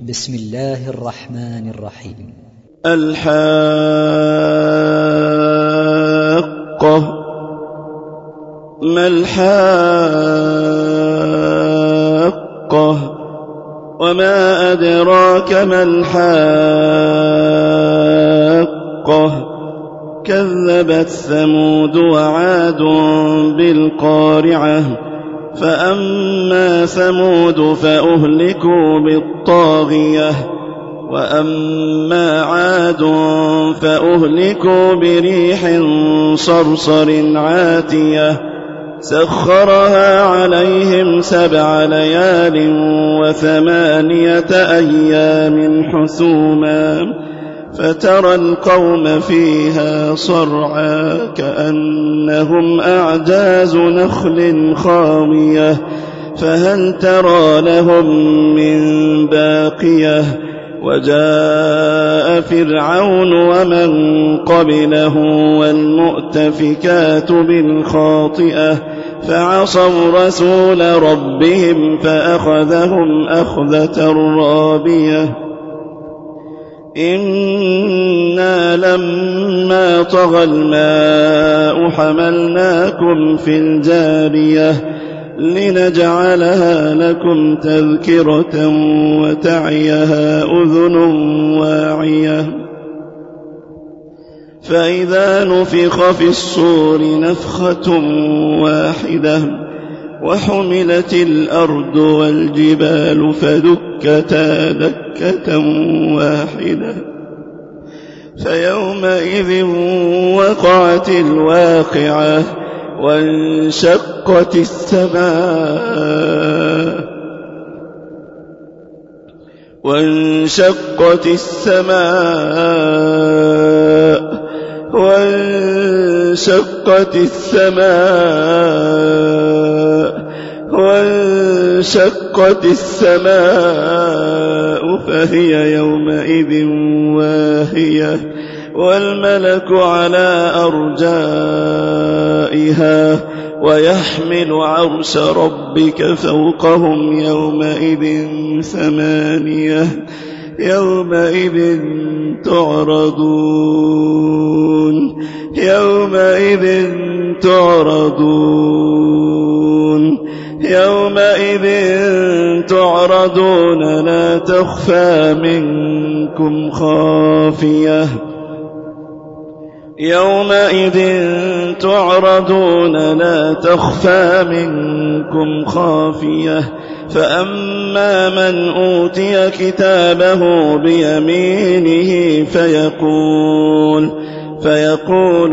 بسم الله الرحمن الرحيم. الحاقة. ما الحاقة وما أدراك ما الحاقة كذبت ثمود وعاد بالقارعة فأما ثمود فأهلكوا بالطاغية وأما عاد فأهلكوا بريح صرصر عاتية سخرها عليهم 7 ليال و8 أيام حسوما فترى القوم فيها صرعى كأنهم أعجاز نخل خاوية فهل ترى لهم من باقية وجاء فرعون ومن قبله والمؤتفكات بالخاطئة فعصوا رسول ربهم فأخذهم أخذة رابية إنا لما طغى الماء حملناكم في الجارية لنجعلها لكم تذكرة وتعيها أذن واعية فإذا نفخ في الصور نفخة واحدة وحملت الأرض والجبال فدكتا دكة واحدة فيومئذ وقعت الواقعة وانشقت السماء فهي يومئذ واهية والملك على أرجائها ويحمل عرش ربك فوقهم يومئذ 8 يومئذ تعرضون لا تخفى منكم خافية فأما من أوتي كتابه بيمينه فيقول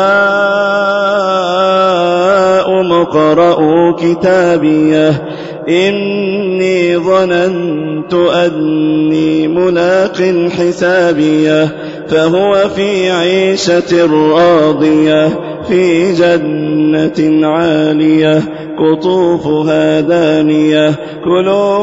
هاؤم اقرءوا كتابيه إني ظننت أني ملاق حسابيه فهو في عيشة راضية في جنة عالية قطوفها دانية كلوا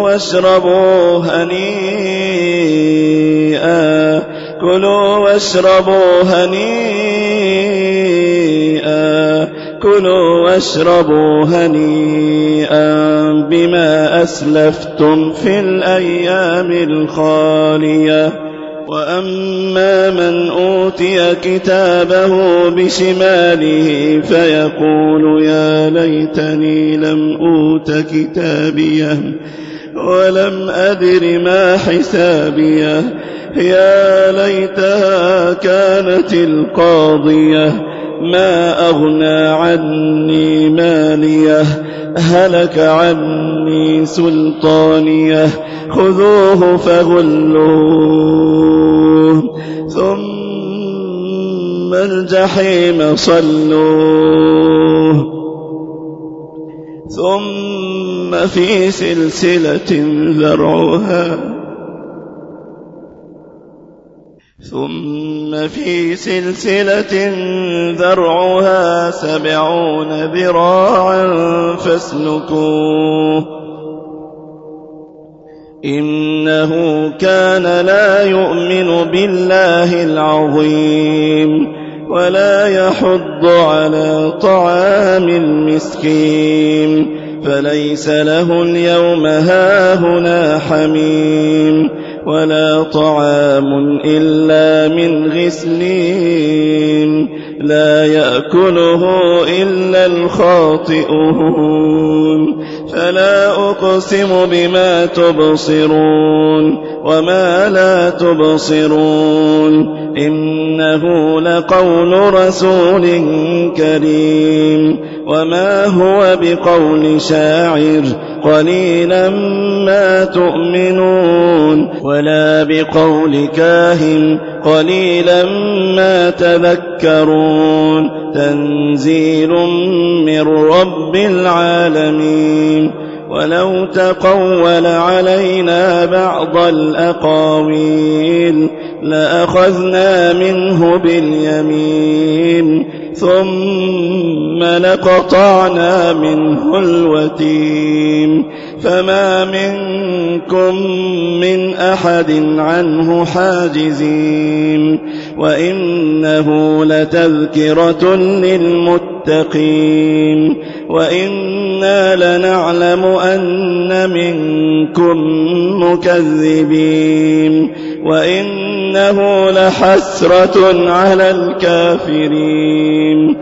واشربوا هنيئا بما أسلفتم في الأيام الخالية وأما من أوتي كتابه بشماله فيقول يا ليتني لم أوت كتابيه ولم أدر ما حسابيه يا ليتها كانت القاضية ما أغنى عني ماليه هلك عني سلطانيه خذوه فغلوه ثم الجحيم صلوه ثم في سلسلة ذرعها 70 ذراعا فاسلكوه إنه كان لا يؤمن بالله العظيم ولا يحض على طعام المسكين فليس له اليوم هاهنا حميم ولا طعام إلا من غسلين لا يأكله إلا الخاطئون فلا أقسم بما تبصرون وما لا تبصرون إنه لقول رسول كريم وما هو بقول شاعر قليلا ما تؤمنون ولا بقول كاهن قليلا ما تذكرون تنزيل من رب العالمين ولو تقول علينا بعض الأقاويل لأخذنا منه باليمين ثم لقطعنا منه الوتين فما منكم من أحد عنه حاجزين وإنه لتذكرة للمتقين وإنا لنعلم أن منكم مكذبين وإنه لحسرة على الكافرين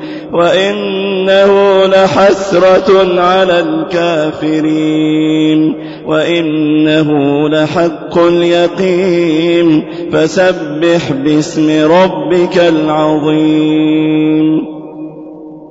وإنه لحق اليقين فسبح باسم ربك العظيم